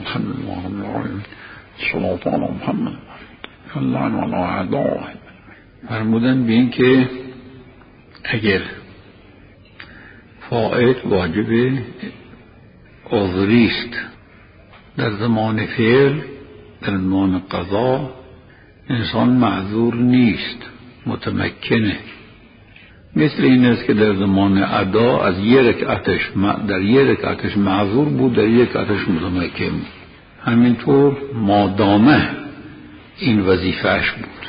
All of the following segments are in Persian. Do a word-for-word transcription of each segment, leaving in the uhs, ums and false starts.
الحمد لله صلوات علی محمد الله علی اعداء. فرمودن به این که اگر فاعل واجب عذری است در زمان فعل، در زمان قضا انسان معذور نیست، متمکنه. مثل این است که در زمان ادا از یک رکعتش در یک رکعتش معذور بود، در یک رکعتش متمکن بود. همینطور مادامه این وظیفهش بود،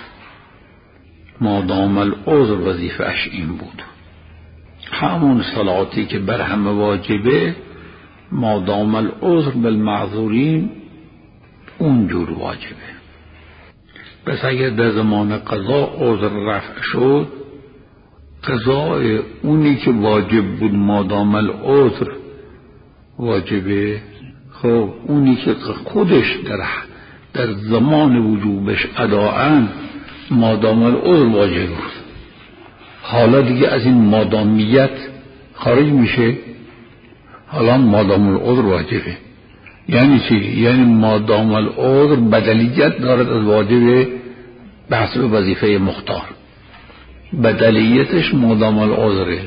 مادام العذر وظیفهش این بود. همون صلاتی که بر همه واجبه مادام العذر بالمعذورین اونجور واجبه. پس اگر در زمان قضا عذر رفع شد، قضای اونی که واجب بود مادام العذر واجبه، خب اونی که خودش در در زمان وجوبش اداءن مادام العذر واجب بود، حالا دیگه از این مادامیت خارج میشه، حالا مادام العذر واجبه. یعنی چی؟ یعنی مادام العذر بدلیت دارد از واجب بحث به وظیفه مختار، بدلیتش مادام العذره.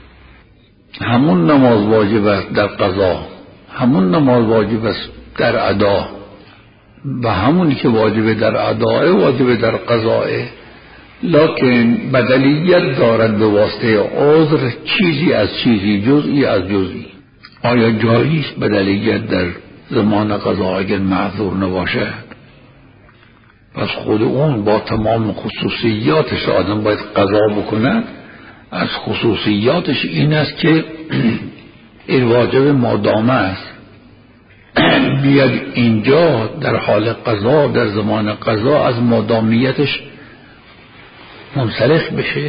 همون نماز واجب است در قضا، همون نماز واجب است در ادا، و همونی که واجب در اداه واجب در قضاه، لکن بدلیت دارد به واسطه عذر چیزی از چیزی، جزئی از جزئی. آیا جاییست بدلیت در زمان قضا اگر معذور نباشد؟ پس خود اون با تمام خصوصیاتش آدم باید قضا بکنه. از خصوصیاتش این است که این واجب مادامه است، بیاد اینجا در حال قضا، در زمان قضا از مادامیتش منسلخ بشه.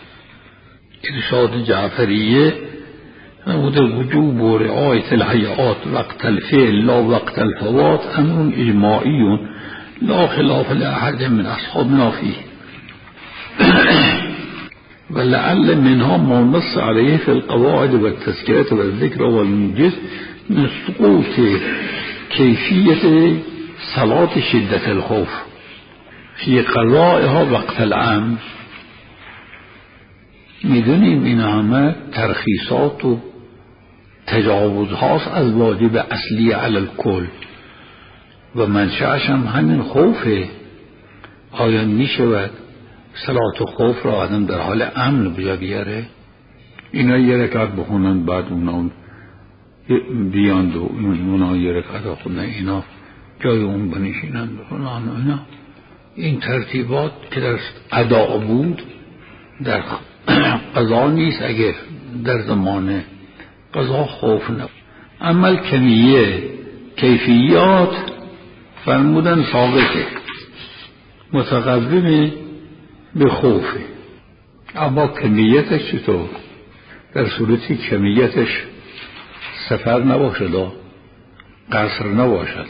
ارشاد جعفریه نموده وجوب و رعایت الحیات وقت الفعل لا وقت الفوات امر اجماعی لا خلاف لأحد من اصحابنا فيه ولعل منها ما نص عليه في القواعد والتذكرة والذكر والموجز من سقوط كيفية صلاة شدة الخوف في قضائها وقت الامر. میدونیم این همه ترخیصات و تجاوز هاست از واجب اصلی علی الکل و منشأش هم همین خوفه. آیا می شود صلات و خوف را آدم در حال امن بجا بیاره؟ اینا یه رکعت بخونن بعد اونا بیاند و اونا یه رکعت بخونن، اینا جای اون بنشینن بخونن. اینا این ترتیبات که در ادا بود در قضا نیست. اگر در زمان قضا خوف نبود، اما کمیه کیفیات فرمودن ثابته، متقدمه به خوفه. اما کمیتش چطور؟ در صورتی کمیتش سفر نباشد، قصر نباشد.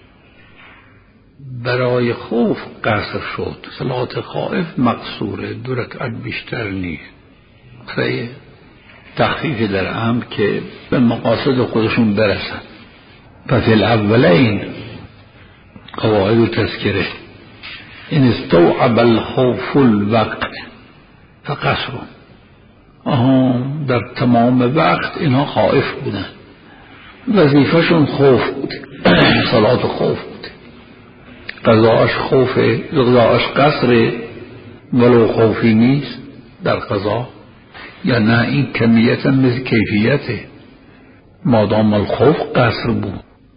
برای خوف قصر شد، صلات خائف مقصوره، دو رکعت بیشتر نیست. خیلی تخفیف در امر که به مقاصد خودشون برسن. پس الاولین قواعد و تذکره این استوعب الخوف الوقت فقصر. آها در تمام وقت اینها خائف بودن، وظیفهشون خوف بود، صلات خوف بود. قضاش خوفه، قضاش قصره، ولو خوفی نیست در قضا. یا نه این کمیت هم مثل کیفیته، مادام الخوف قصر بود.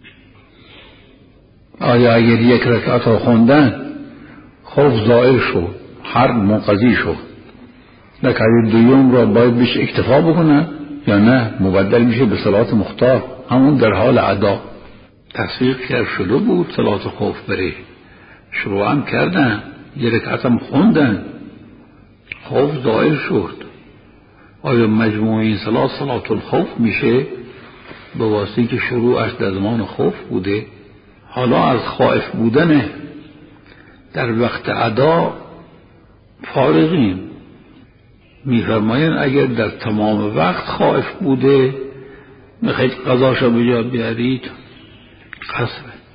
آیا اگر یک رکعت رو خوندن خوف ظاهر شد، هر منقضی شد، رکعت دوم را باید بهش اکتفا بکنن یا نه مبدل میشه به صلات مختار؟ همون در حال ادا تصدیق کرد شده بود صلات خوف بره، شروع هم کردن، یک رکعت هم خوندن، خوف ظاهر شد. آیا مجموع این صلات صلات الخوف میشه به واسطه که شروعش در زمان خوف بوده؟ حالا از خائف بودن در وقت ادا فارغیم. میفرماین اگر در تمام وقت خائف بوده میخواید قضاشو بجا بیارید قصره.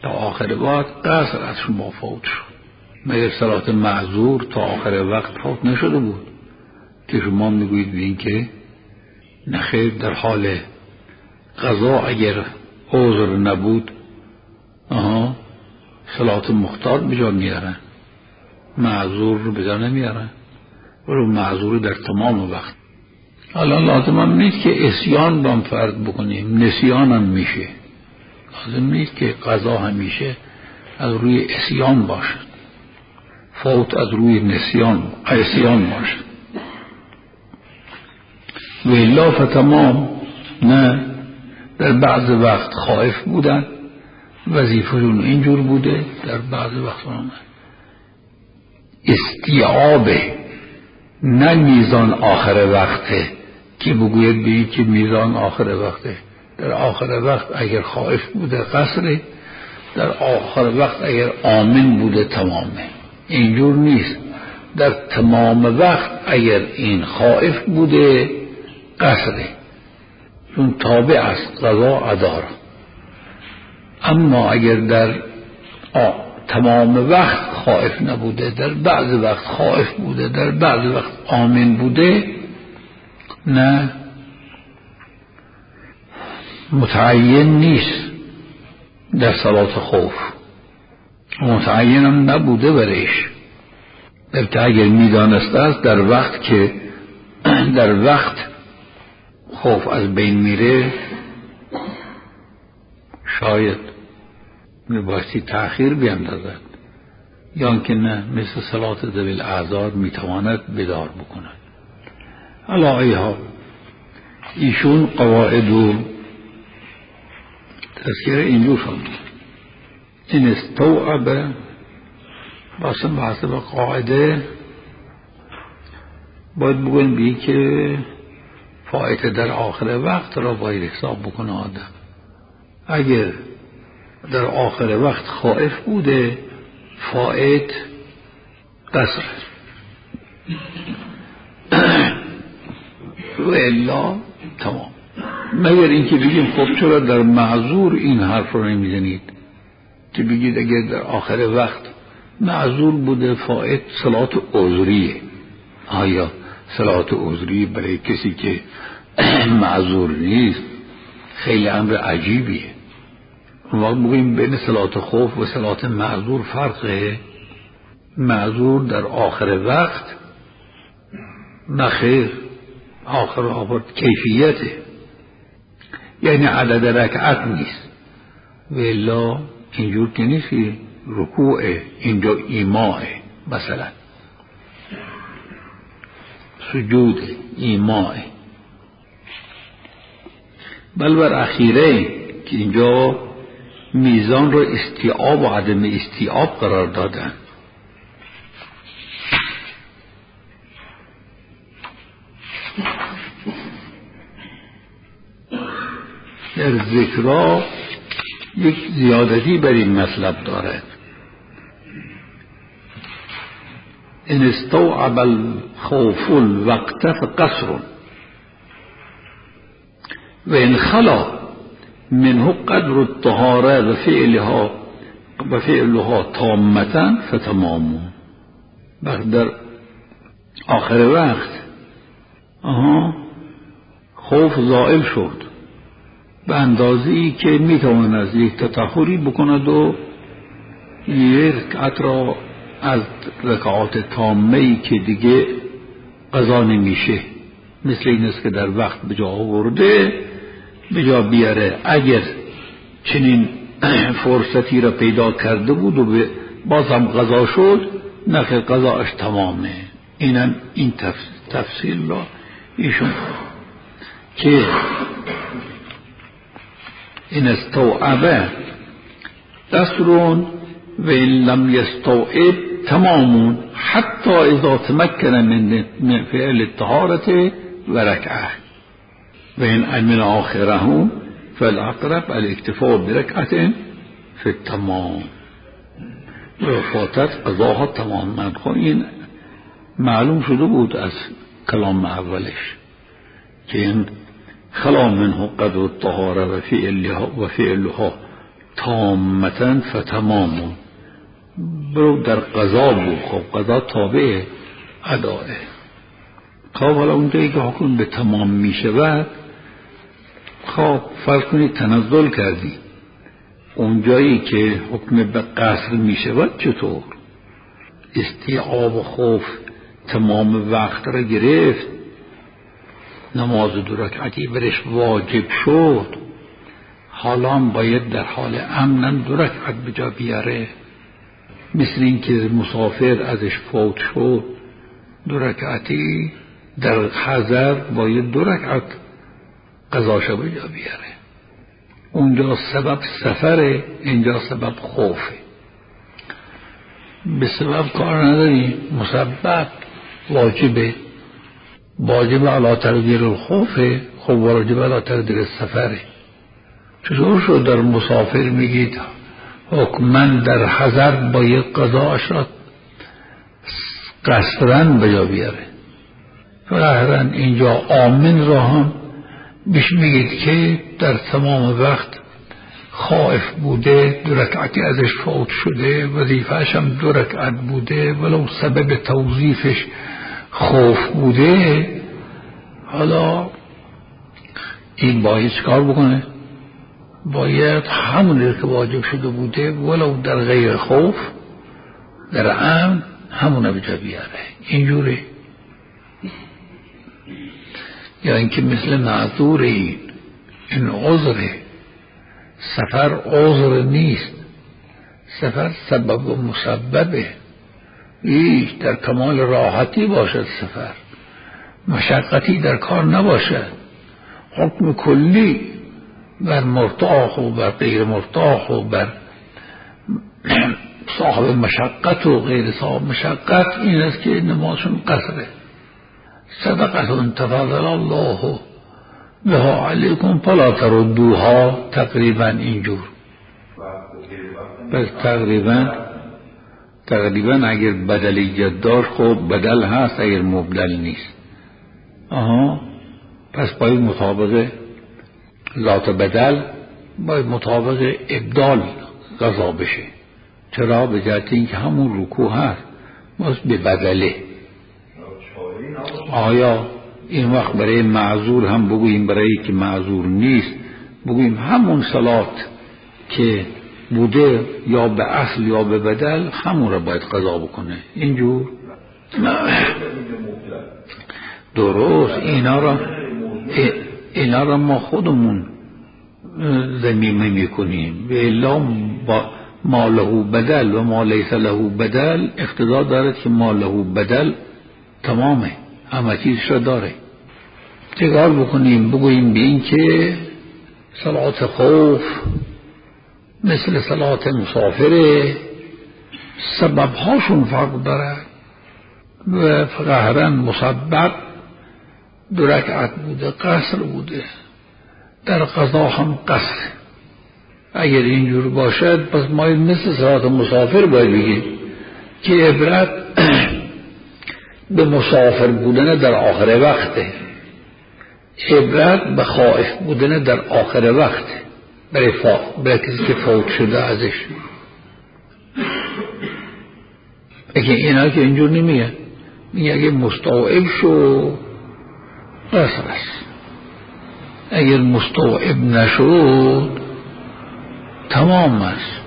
تا آخر وقت قصر از شما فوت شد. مگر صلات معذور تا آخر وقت فوت نشده بود که شما میگویید به این که نخیر، در حال قضا اگر عذر نبود آها صلات مختار بجا میارن، معذور رو بجا نمیارن، رو معذور در تمام وقت. حالا لازم هم نیست که عصیان با هم فرض بکنیم، نسیان هم میشه. لازم نیست که قضا همیشه از روی عصیان باشد، فوت از روی نسیان عصیان باشد. و الا فتمام، نه، در بعض وقت خائف بودن، وظیفه‌شون اینجور بوده، در بعض وقت آمد استیعابه، نه میزان آخر وقته که بگوید بگید که میزان آخر وقته. در آخر وقت اگر خائف بوده قصره، در آخر وقت اگر آمن بوده تمامه. اینجور نیست، در تمام وقت اگر این خائف بوده قصره، چون تابع است قضا ادا را. اما اگر در تمام وقت خائف نبوده، در بعض وقت خائف بوده، در بعض وقت آمن بوده، نه، متعین نیست در صلات خوف، متعین هم نبوده برایش. بلکه اگر میدانسته است در وقت که در وقت خوف از بین میره، شاید میبایستی تأخیر بیندازد، یا که نه مثل صلات ذوی الاعذار میتواند بدار بکند. علا ای حال ایشون قواعد و تذکره اینجور شد. این استوعب باسم بحثه به قاعده باید بگوین بی که فائت در آخر وقت را باید حساب بکنه آدم. اگر در آخر وقت خائف بوده فائت قصر، و الا تمام. مگر اینکه بگیم خب چرا در معذور این حرف رو نمیزنید که بگید اگر در آخر وقت معذور بوده فائت صلات عذریه. آیا صلات عذری برای کسی که معذور نیست خیلی امر عجیبیه. ما بگیم بین صلات خوف و صلات معذور فرقه. معذور در آخر وقت نخیر، آخر آخر کیفیته، یعنی عدد رکعت نیست. و الا اینجور که نیست، رکوعه، اینجا ایماعه، مثلا سجود ایماعه. بل بر اخیره که اینجا میزان رو استیعاب و عدم استیعاب قرار دادن. در ذکرها یک زیادتی بر این مطلب دارد. ان استوعب الخوف الوقت فقصر و ان خلا منه قدر الطهاره و فعلها و فعلها تامتا فتمام. در آخر وقت آها خوف زائل شد به اندازه‌ای که میتواند از یک تطهری بکند و یک رکعت را از رکعات تامه‌ای که دیگه قضا نمیشه، مثل این است که در وقت به جا آورده به جا بیاره. اگر چنین فرصتی را پیدا کرده بود و بازم قضا شد، نخیر قضاش تمامه. اینم این تفصیل را ایشون که این استوعبه قصرون و این لم یستوعب تمامون حتی اذا تمکن من فعل الطهارة و رکعه و این امن آخره فالاقرب الاکتفاء برکعت فی التمام و فاتت قضاها تمام. من خب این معلوم شده بود از کلام اولش که این خلا منه قدر الطهاره و فعلها و فعلها تامتن فتمامون، برو در قضا بود. خب قضا تابع اداه. خب حالا اونجایی که حکم به تمام می شود، خب فرض کنید تنزل کردی، اونجایی که حکم به قصر می شود چطور؟ استیعاب و خوف تمام وقت را گرفت، نماز دو رکعتی برش واجب شد، حالا باید در حال امن دو رکعت بجا بیاره. مثل این که مسافر ازش فوت شد دو رکعتی، در حضر باید دو رکعت قضاشو بجا بیاره. اونجا سبب سفره، اینجا سبب خوفه. به سبب کار نداری، مسبب واجبه، واجب علی تقدیر الخوفه، خب واجب علی تقدیر السفره. چطور شد در مسافر میگید حکمن در حضر باید قضاش را قصرن بجا بیاره، ظاهرا اینجا آمن را هم بیش میگید که در تمام وقت خائف بوده، دو رکعتی ازش فوت شده، وظیفه‌اش هم دو رکعت بوده، ولو سبب توظیفش خوف بوده. حالا این باید چکار بکنه؟ باید همون که واجب شده بوده ولو در غیر خوف، در امن همونه بجا بیاره. اینجوری یا اینکه مثل معذور این این عذره، سفر عذر نیست، سفر سبب و مسببه. ایش در کمال راحتی باشد، سفر مشقتی در کار نباشد. حکم کلی بر مرتاح و بر غیر مرتاح و بر صاحب مشقت و غیر صاحب مشقت این است که نمازشون قصره. صدقتون تفضل الله بها علیکم فلا تردوها، تقریبا اینجور. پس تقریبا تقریبا اگر بدلیت داشت خب بدل هست، اگر مبدل نیست. آها، پس باید مطابق ذات بدل باید مطابق ابدال قضا بشه. چرا؟ به جهت اینکه همون رکوع هست باز به بدله. آیا این وقت برای معذور هم بگوییم، برای که معذور نیست بگوییم همون صلات که بوده یا به اصل یا به بدل همون را باید قضا بکنه؟ اینجور درست. اینا را اینا را ما خودمون ذمیمه میکنیم، و الا ما له بدل و ما لیس له بدل اقتضا دارد که ما له بدل تمامه، همه چیزش را داره. چکار بکنیم؟ بگوییم به این که صلات خوف مثل صلات مسافره، سبب هاشون فرق داره و قهرن مسبب دو رکعت بوده، قصر بوده، در قضا هم قصر. اگر اینجور باشد پس ما مثل صلات مسافر باید بگیم که عبرت به مسافر بودن در آخر وقته، عبرت به خائف بودن در آخر وقته، برای, فا... برای کسی که فوت شده ازش. اگه اینا که اینجور نمیگه، میگه اگه مستوعب شو قصر است، اگر مستوعب نشد تمام است.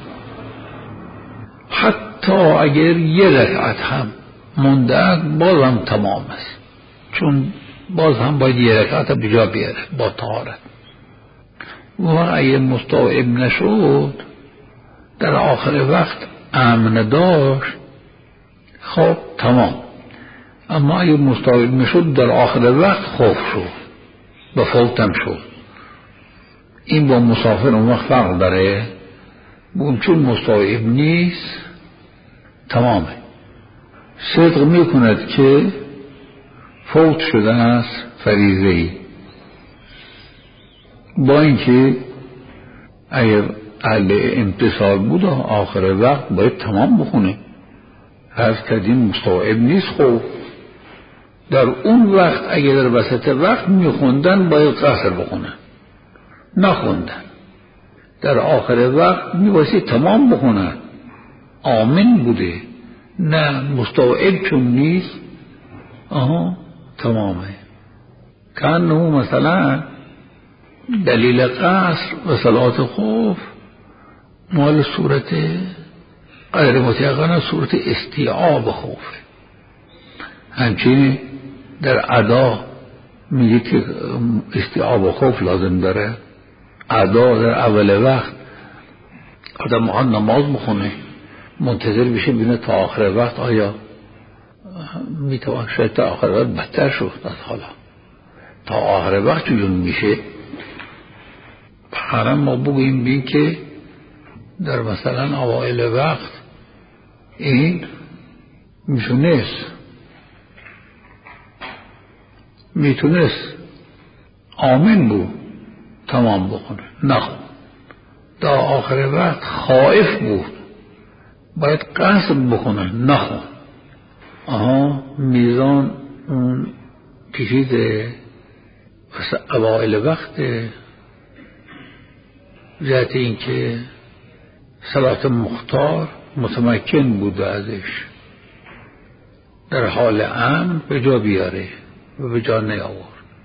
حتی اگر یه رکعت هم مونده باز هم تمام است، چون باز هم باید یه رکعت بجا بیاره با طهارت. و اگر مستوعب نشد در آخر وقت امن داشت خب تمام. اما اگر مستوعب نشد در آخر وقت خوف شد، به فوتم شد، این با مسافر اون وقت فرق داره. بگم چون مستوعب نیست تمامه، صدق می کند که فوت شده است فریضه‌ای، با اینکه اگر اهل امتصال بود آخر وقت باید تمام بخونه. هر کدیم مستوعب نیست. خب در اون وقت اگر در وسط وقت میخوندن باید قصر بخونن، نخوندن در آخر وقت میبایستی تمام بخونه. آمن بوده، نه مستوعب چون نیست. آها تمامه. کانه مثلا دلیل قصر و صلات خوف مال صورت غیر متیقنه، صورت استیعاب خوف. همچنین در ادا میگه که استیعاب خوف لازم داره. ادا در اول وقت آدم مخواد نماز بخونه، منتظر بشه بینه تا آخر وقت آیا میتوان. شاید تا آخر وقت بدتر شد از حالا، تا آخر وقت چون میشه. حرم ما بگوییم بین که در مثلا اوائل وقت این میتونست میتونست آمن بود تمام بخونه، نخون. تا آخر وقت خائف بود باید قصد بخونه، نخون. آها میزان اون کشیده واسه اوائل وقت ذات این که صلات مختار متمکن بود ازش، در حال امن به جا بیاره و به جا نیاورد.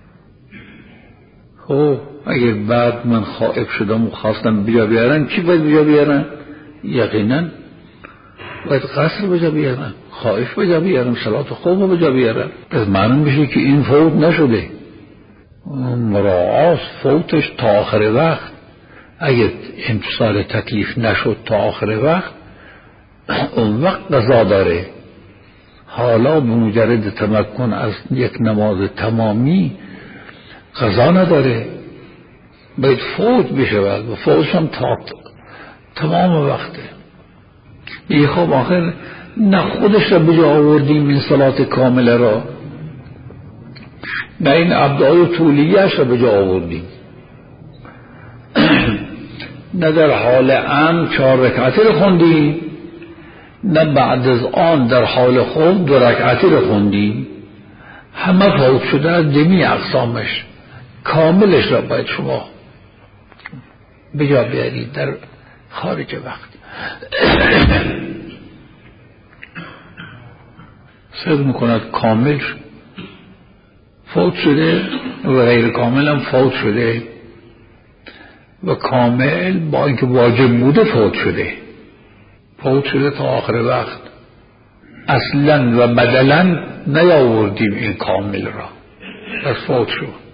خب اگر بعد من خائف شدم و خواستم بجا بیارن، چی باید بجا بیارن؟ یقینا باید قصر بجا بیارن، خائف بجا بیارن، صلات خوب بجا بیارن. از معلوم میشه که این فوت نشده، مراعاست فوتش تا آخر وقت. اگر امتصال تکلیف نشد تا آخر وقت، اون وقت قضا داره. حالا به مجرد تمکن از یک نماز تمامی قضا نداره، باید فوت بشود و فوتش هم تا تمام وقته. یه خب آخر نه خودش را بجا آوردیم این صلات کامله را، نه این ابداع طولیهش را بجا آوردیم، نه در حال امن چهار رکعتی را خوندیم، نه بعد از آن در حال خوب دو رکعتی را خوندیم. همه فوت شده از جمیع اقسامش، کاملش را باید شما بجا بیارید در خارج وقت. صدق میکند کامل فوت شده و غیر کامل هم فوت شده، و کامل با اینکه واجب بوده فوت شده فوت شده تا آخر وقت. اصلا و بدلا نیاوردیم این کامل را، پس فوت شد.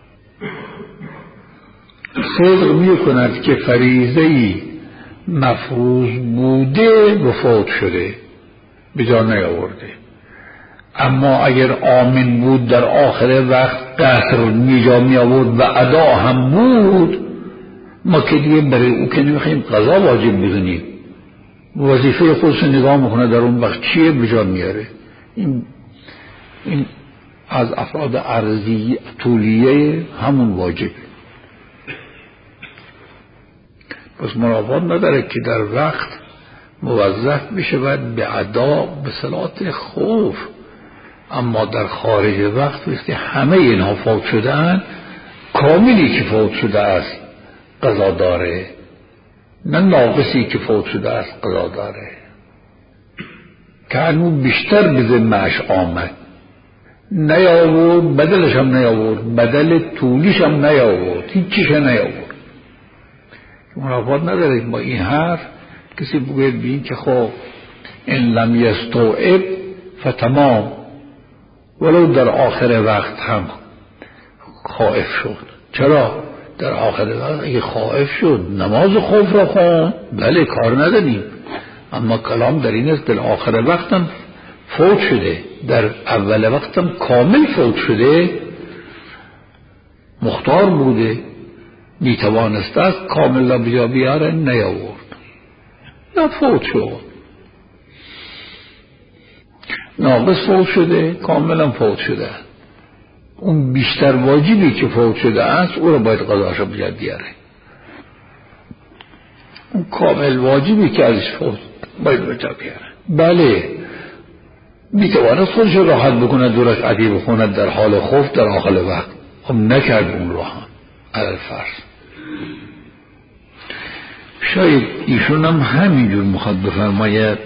صدق می کند که فریضه‌ای مفروض بوده و فوت شده به جا نیاورده. اما اگر آمن بود در آخر وقت قصر می جا می آورد و ادا هم بود، ما که دیگه برای او که نمیخوایم قضا واجب بدونیم، وظیفه خودش نگاه میکنه در اون وقت چیه به جا میاره. این, این از افراد عرضی طولیه همون واجب. پس منافات نداره که در وقت موظف بشود به ادا به صلات خوف. اما در خارج وقت وقتی همه اینها فوت شدن، کاملی که فوت شده است قضا داره، نه ناقصی که فوت شده است قضا داره. که انو بیشتر به ذمه‌اش آمد، نیاورد، بدلش هم نیاورد، بدل طولیش هم نیاورد، هیچیش نیاورد. منافات نداره با این حرف کسی بگوید بین که خب این لم یستوعب فتمام، ولو در آخر وقت هم خائف شد. چرا؟ در آخر وقت اگه خائف شد نماز خوف را خون، بله کار نداریم، اما کلام در این است در آخر وقت هم فوت شده، در اول وقت هم کامل فوت شده، مختار بوده، میتوانست است کامل را بجا بیاره، نیاورد یا فوت شد. ناقص فوت شده، کاملا فوت شده. اون بیشتر واجبی که فوت شده است او را باید قضاش بجا بیاره. اون کامل واجبی که ازش فوت باید بجا بیاره. بله میتواند خودش راحت بکنه، دو رکعتی بخونه در حال خوف در آخر وقت، خب نکرد اون راحت علل فرض. شاید ایشون هم همینجور میخواد بفرماید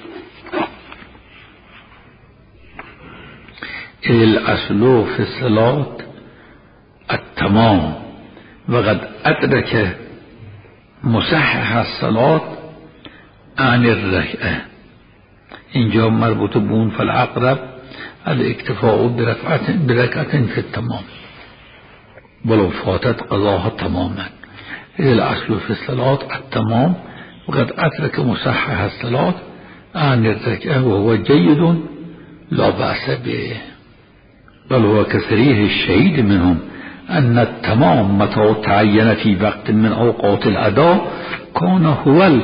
الاصل فی الصلاة التمام وقد ادرک مصحح الصلاة عن الرکعه. اینجا مربوط به اون فالاقرب الاکتفاء برکعت فی التمام ولو فاتت قضاها تماما. الاصل فی الصلاة التمام وقد ادرک مصحح الصلاة عن الرکعه وهو جید لا بأس به بل هو كصريح الشهيد منهم أن التمام متى تعين في وقت من أوقات الأداء كان هو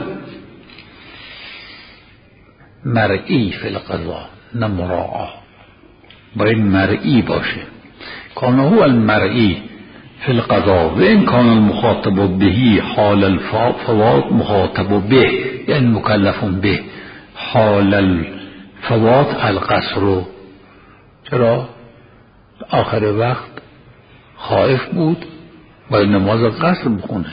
المرئی في القضاء نه مراعا، باید مرئی باشه. كان هو المرئی في القضاء وإن كان المخاطب به حال الفوات مخاطب به يعني مكلف به حال الفوات القصر. چرا؟ آخر وقت خائف بود باید نماز قصر بخونه،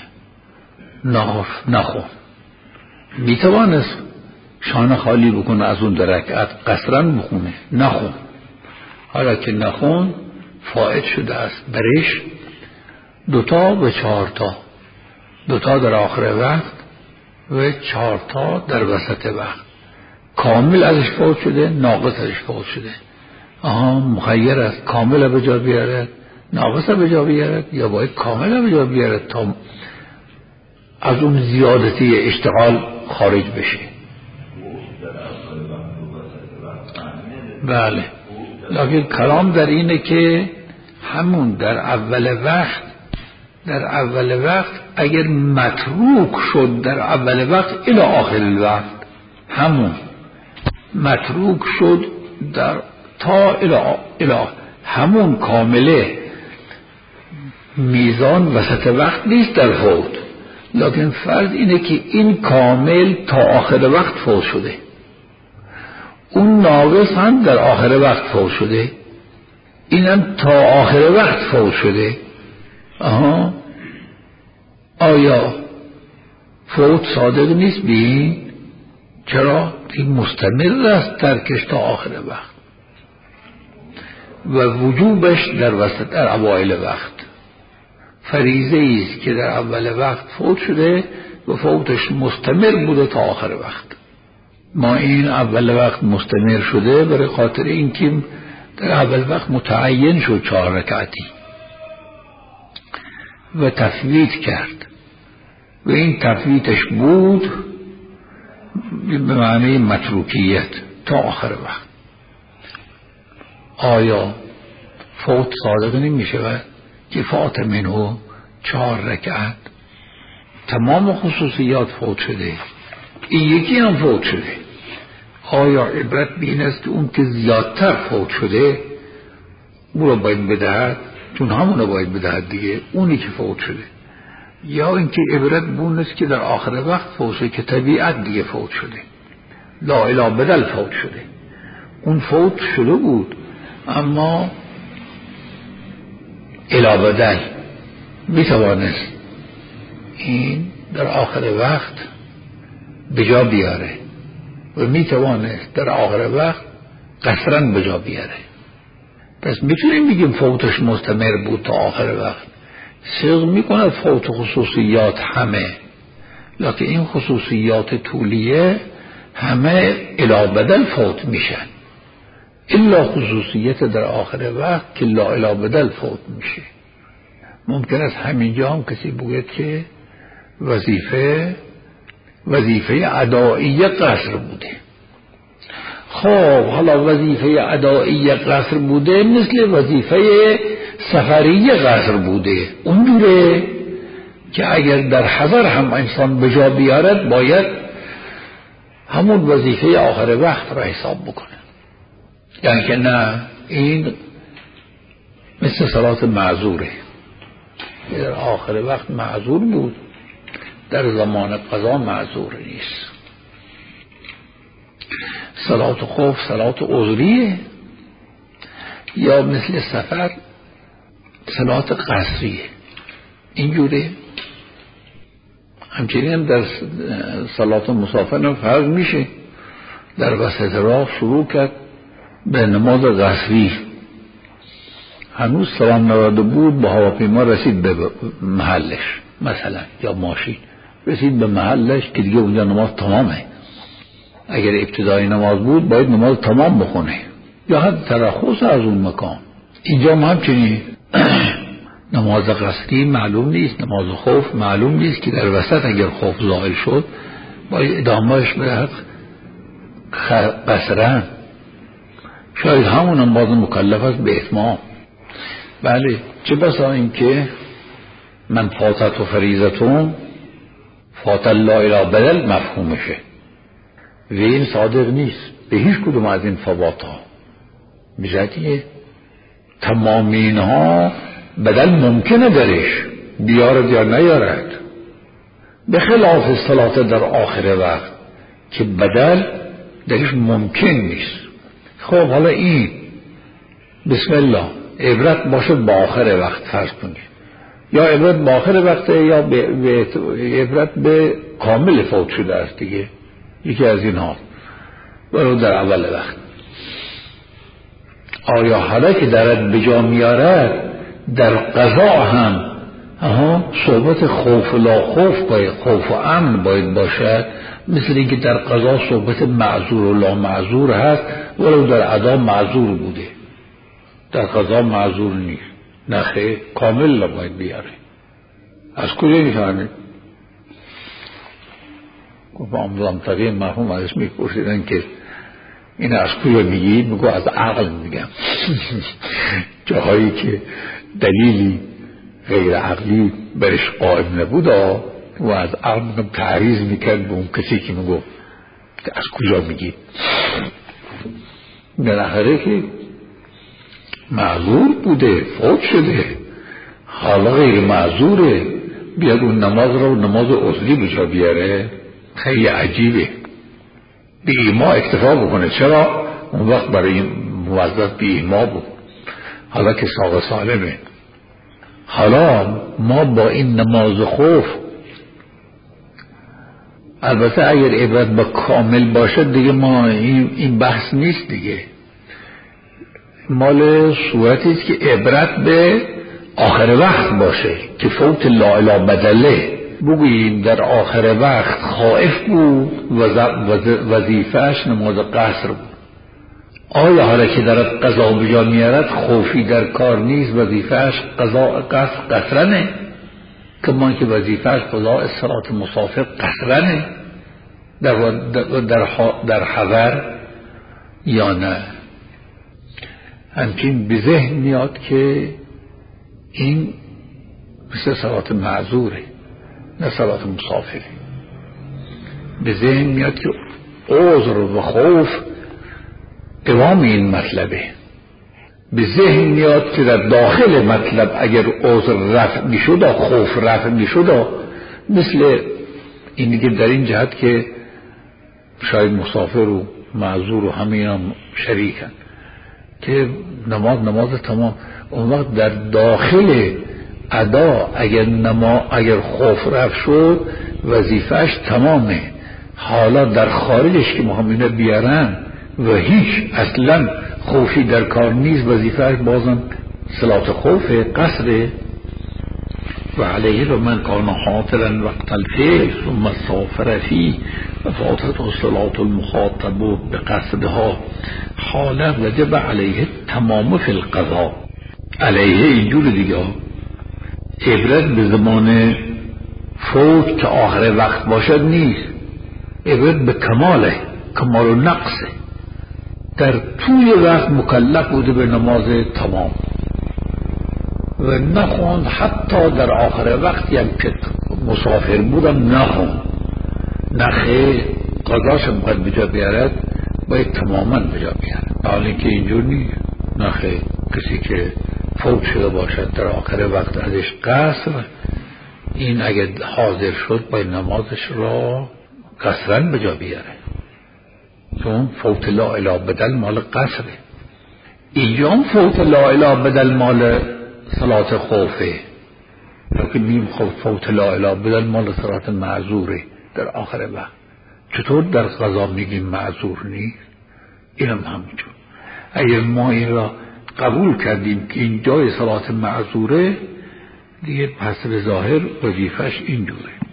نخون. میتوانست شانه خالی بکنه از اون در رکعت قصرا بخونه، نخون. حالا که نخون فائت شده است برش دوتا و چهارتا، دوتا در آخر وقت و چهارتا در وسط وقت. کامل ازش فوت شده، ناقص ازش فوت شده. آها مخیر است کامل به جا بیارد، ناقص به جا بیارد، یا باید کامل به جا بیارد تا از اون زیادتی اشتغال خارج بشه. بله، لکن کلام در اینه که همون در اول وقت در اول وقت اگر متروک شد در اول وقت الی آخر الوقت، همون متروک شد در تا الی همون کامله میزان وسط وقت نیست در فوت، لکن فرض اینه که این کامل تا آخر وقت فوت شده، اون ناقص هم در آخر وقت فوت شده، اینم تا آخر وقت فوت شده. آها آیا فوت صادق نیست بین؟ چرا؟ این مستمر است ترکش تا آخر وقت و وجوبش در وسط در اوائل وقت. فریضه است که در اول وقت فوت شده و فوتش مستمر بوده تا آخر وقت. ما این اول وقت مستمر شده برای خاطر اینکه در اول وقت متعین شد چهار رکعتی و تفویت کرد و این تفویتش بود به معنی متروکیت تا آخر وقت. آیا فوت صادق نمی شود که فات منه چهار رکعت تمام خصوصیات فوت شده، این یکی هم فوت شده؟ آیا عبرت بین است که اون که زیادتر فوت شده او رو باید بدهد، چون همون رو باید بدهد دیگه، اونی که فوت شده، یا اینکه عبرت بون است که در آخر وقت فوت شده که طبیعت دیگه فوت شده، لا اله بدل فوت شده، اون فوت شده بود اما اله بدل میتوانست این در آخر وقت به جا بیاره و میتوانست در آخر وقت قصرا به جا بیاره. پس میتونیم بگیم فوتش مستمر بود تا آخر وقت. صدق میکنه فوت خصوصیات همه، لکن این خصوصیات طولیه همه اله بدل فوت میشن، الا خصوصیت در آخر وقت که لا اله بدل فوت میشه. ممکن است همینجا هم کسی بگوید که وظیفه وظیفه ادائیه قصر بوده. خب حالا وظیفه ادائیه قصر بوده مثل وظیفه سفریه قصر بوده، اونجوره که اگر در حضر هم انسان به جا بیارد باید همون وظیفه آخر وقت را حساب بکنه. یعنی که نه، این مثل صلات معذوره، در آخر وقت معذور بود، در زمان قضا معذور نیست. صلات خوف صلات عذریه، یا مثل سفر صلات قصریه، اینجوره. همچنین هم در صلات مسافر هم فرض میشه در وسط راه شروع کرد به نماز قصری، هنوز سلام نورده بود با هواپیما رسید به محلش مثلا، یا ماشین رسید به محلش که دیگه اونجا نماز تمامه. اگر ابتدای نماز بود باید نماز تمام بخونه یا حد ترخص از اون مکان. اینجا ما همچنین نماز قصری معلوم نیست، نماز خوف معلوم نیست که در وسط اگر خوف ظاهر شد باید ادامهش به قصرن، شاید همون هم باز مکلف است به اتمام. بله، چه بسا این که من فاتت و فریضتون فات الله الی بدل مفهومشه و این صادق نیست به هیچ کدوم از این فوات ها. بجدیه تمام اینها بدل ممکنه درش بیارد یا نیارد، به خلاف صلات در آخر وقت که بدل درش ممکن نیست. خب حالا این بسم الله عبرت باشد با آخر وقت فرض کنید، یا عبرت با آخر وقت یا به عبرت به کامل فوت شده است دیگه، یکی از اینها ولو در اول وقت. آیا حالا که درد به جا میارد در قضا هم اها صحبت خوف لا خوف باید، خوف و امن باید باشد، مثل اینکه در قضا صحبت معذور و لا معذور هست ولو در ادا معذور بوده، در قضا معذور نیست. نخیر، کامل باید بیاره. از کجا میفهمید؟ با منطقه مرحوم ازش میپرسیدن که این از کجا میگید؟ میگو از عقل میگم. جاهایی که دلیلی غیر عقلی برش قائم نبود و از عقل میگم تعریض میکرد به اون کسی که میگو از کجا میگید. بالاخره که معذور بوده، فوت شده، حالا غیر معذوره، بیاد اون نماز رو نماز عذری بجا بیاره. خیلی عجیبه. بی ایما اکتفا بکنه. چرا؟ اون وقت برای این موظف بی ایما بود، حالا که ساق سالمه. حالا ما با این نماز خوف، البته اگر عبرت با کامل باشد دیگه ما این بحث نیست دیگه، مال صورتی است که عبرت به آخر وقت باشه که فوت لا اله بدله. بگوییم در آخر وقت خائف بود و وظیفهش نماز قصر بود. آیا حالا که در قضا بجا میارد خوفی در کار نیست، وظیفهش قضا قصر قصرنه، که ما که وظیفهش قضا صلات مسافر قصرنه در, در, در حضر یا نه؟ همچنین به ذهن میاد که این مثل صلات معذوره نه صلات مسافره. به ذهن میاد که عذر و خوف قوام این مطلبه. به ذهن میاد که در داخل مطلب اگر عذر رفع میشد و خوف رفع میشد، مثل این دیگه در این جهت که شاید مسافر و معذور و همه اینا شریکن که نماز نماز تمام. اون وقت در داخل ادا اگر نما اگر خوف رفع شد وظیفهش تمامه. حالا در خارجش که مهمینه بیارن و هیچ اصلا خوفی در کار نیست، وظیفهش بازم صلات خوف قصره. و علیه و من کان حاضرا وقت الفعل ثم سافر فی و فاتت و صلات المخاطب بقصدها حالا وجب علیه تمام فی القضا. علیه اینجور دیگه عبرت به زمان فوت که آخر وقت باشد نیست، عبرت به کماله، کمال و نقصه. در طول وقت مکلف بوده به نماز تمام و نخوند، حتی در آخر وقتی هم که مسافر بودم نخوند. نخیر، قضاش باید بجا بیارد، باید تماما بجا بیارد. حالی که اینجور نیست. نخیر، کسی که فوت شده باشد در آخر وقت ازش قصر، این اگر حاضر شد باید نمازش را قصرن بجا بیاره، چون فوت لا اله بدل مال قصره. اینجا فوت لا اله بدل مال صلات خوفه. لکن میم خب فوت لا اله بدن مال صلات معذوره در آخر وقت. چطور در قضا میگیم معذور نیست؟ اینم همینجور. اگر ما این را قبول کردیم که این جای صلات معذوره دیگه پس به ظاهر وظیفش این دوره.